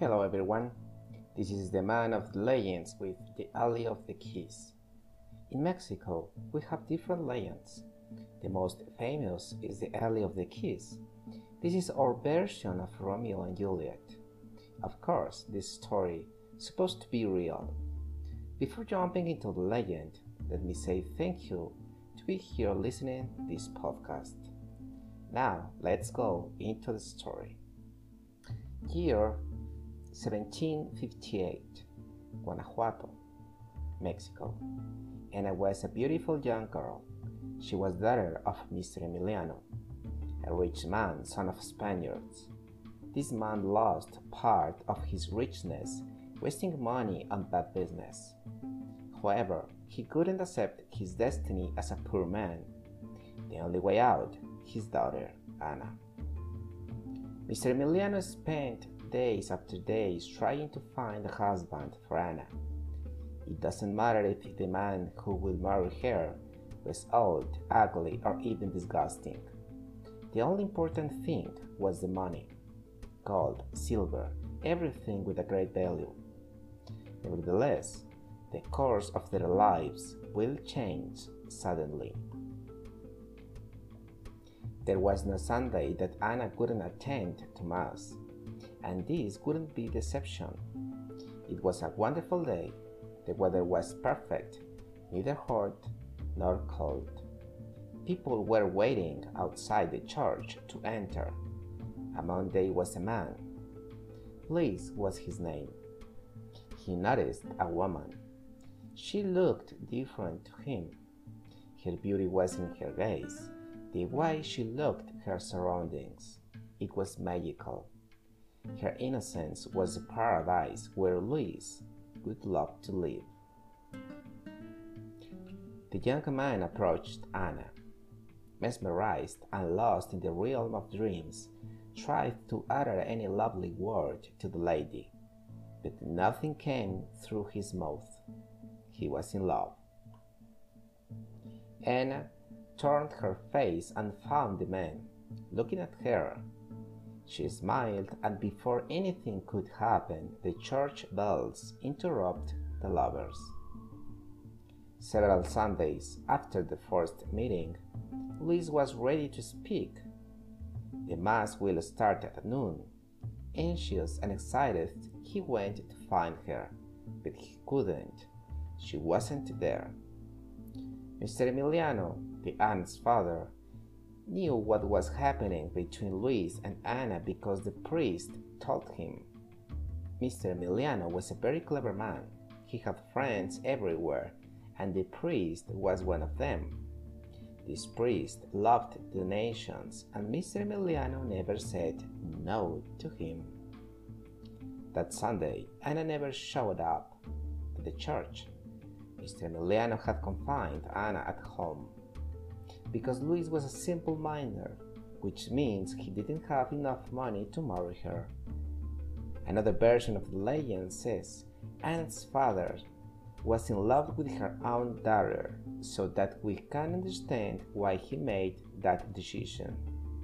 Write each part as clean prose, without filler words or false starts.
Hello everyone, this is the man of the legends with the Alley of the Keys. In Mexico, we have different legends. The most famous is the Alley of the Keys. This is our version of Romeo and Juliet. Of course, this story is supposed to be real. Before jumping into the legend, let me say thank you to be here listening to this podcast. Now, let's go into the story. Year 1758, Guanajuato, Mexico. Ana was a beautiful young girl. She was daughter of Mr. Emiliano, a rich man, son of Spaniards. This man lost part of his richness, wasting money on bad business. However, he couldn't accept his destiny as a poor man. The only way out, his daughter, Ana. Mr. Emiliano spent days after days trying to find a husband for Ana. It doesn't matter if the man who will marry her was old, ugly, or even disgusting. The only important thing was the money. Gold, silver, everything with a great value. Nevertheless, the course of their lives will change suddenly. There was no Sunday that Ana couldn't attend to Mass, and this wouldn't be deception. It was a wonderful day. The weather was perfect, neither hot nor cold. People were waiting outside the church to enter. Among them was a man. Luis was his name. He noticed a woman. She looked different to him. Her beauty was in her gaze, the way she looked her surroundings. It was magical. Her innocence was a paradise where Luis would love to live. The young man approached Ana, mesmerized and lost in the realm of dreams, tried to utter any lovely word to the lady, but nothing came through his mouth. He was in love. Ana turned her face and found the man looking at her. She smiled, and before anything could happen, the church bells interrupted the lovers. Several Sundays after the first meeting, Luis was ready to speak. The Mass will start at noon. Anxious and excited, he went to find her, but he couldn't. She wasn't there. Mr. Emiliano, the aunt's father, knew what was happening between Luis and Ana because the priest told him. Mr. Emiliano was a very clever man. He had friends everywhere, and the priest was one of them. This priest loved donations, and Mr. Emiliano never said no to him. That Sunday, Ana never showed up at the church. Mr. Emiliano had confined Ana at home because Luis was a simple miner, which means he didn't have enough money to marry her. Another version of the legend says Ana's father was in love with her own daughter, so that we can understand why he made that decision.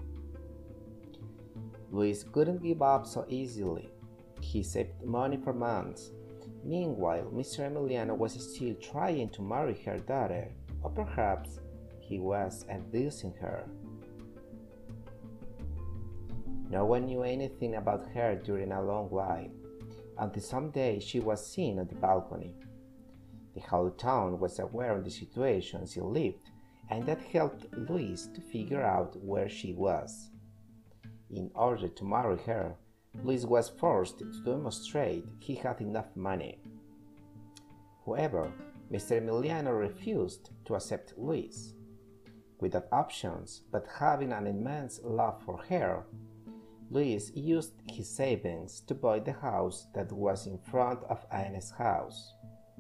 Luis couldn't give up so easily. He saved money for months. Meanwhile, Mr. Emiliano was still trying to marry her daughter, or perhaps he was abusing her. No one knew anything about her during a long while, until someday she was seen on the balcony. The whole town was aware of the situation she lived, and that helped Luis to figure out where she was. In order to marry her, Luis was forced to demonstrate he had enough money. However, Mr. Emiliano refused to accept Luis. Without options, but having an immense love for her, Luis used his savings to buy the house that was in front of Ana's house.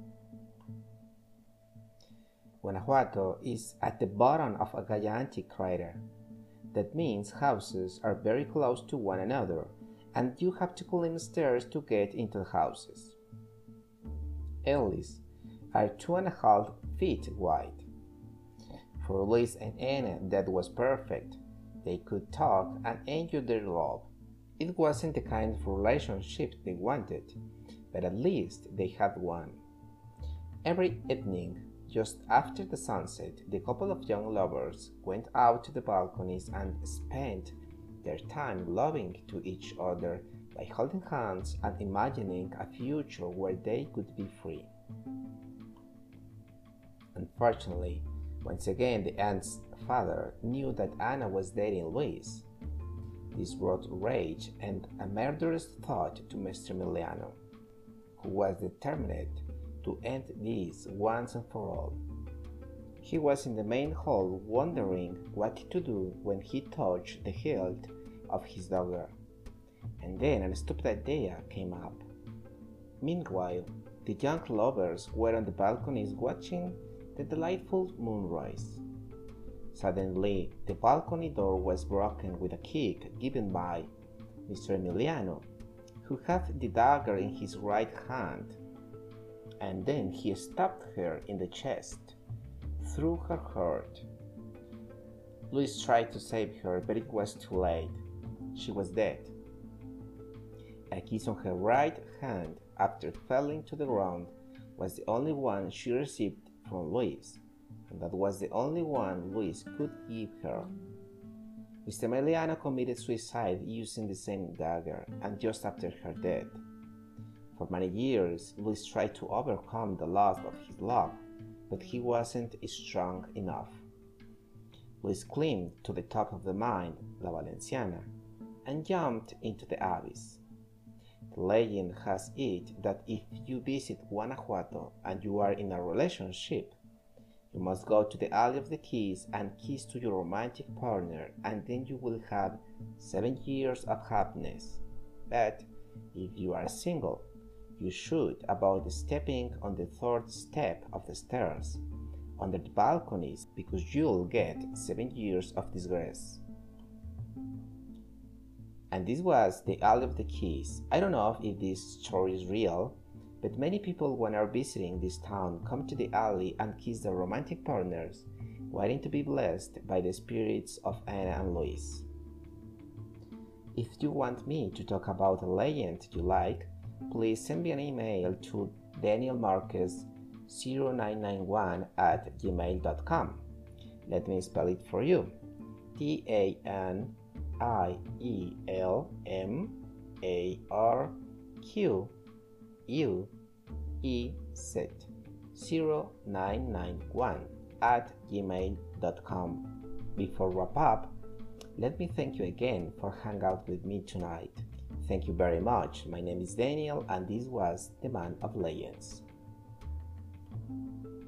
Guanajuato is at the bottom of a gigantic crater. That means houses are very close to one another, and you have to climb stairs to get into the houses. Alleys are 2.5 feet wide. For Luis and Ana, that was perfect. They could talk and enjoy their love. It wasn't the kind of relationship they wanted, but at least they had one. Every evening, just after the sunset, the couple of young lovers went out to the balconies and spent their time loving to each other by holding hands and imagining a future where they could be free. Unfortunately, once again the aunt's father knew that Anna was dating Luis. This brought rage and a murderous thought to Mr. Emiliano, who was determined to end this once and for all. He was in the main hall wondering what to do when he touched the hilt of his dagger, and then a stupid idea came up. Meanwhile, the young lovers were on the balconies watching the delightful moonrise. Suddenly, the balcony door was broken with a kick given by Mr. Emiliano, who had the dagger in his right hand, and then he stabbed her in the chest, through her heart. Luis tried to save her, but it was too late. She was dead. A kiss on her right hand after falling to the ground was the only one she received from Luis, and that was the only one Luis could give her. Mr. Emiliano committed suicide using the same dagger, and just after her death. For many years, Luis tried to overcome the loss of his love, but he wasn't strong enough. Luis climbed to the top of the mine, La Valenciana, and jumped into the abyss. The legend has it that if you visit Guanajuato and you are in a relationship, you must go to the Alley of the Keys and kiss to your romantic partner, and then you will have 7 years of happiness. But if you are single, you should avoid stepping on the 3rd step of the stairs under the balconies, because you'll get 7 years of disgrace. And this was the Alley of the Keys. I don't know if this story is real, but many people when are visiting this town come to the alley and kiss their romantic partners, waiting to be blessed by the spirits of Anna and Luis. If you want me to talk about a legend you like, please send me an email to danielmarquez0991@gmail.com. Let me spell it for you. DanielMarquez0991@gmail.com. Before wrap up, let me thank you again for hanging out with me tonight. Thank you very much. My name is Daniel, and this was The Man of Legends.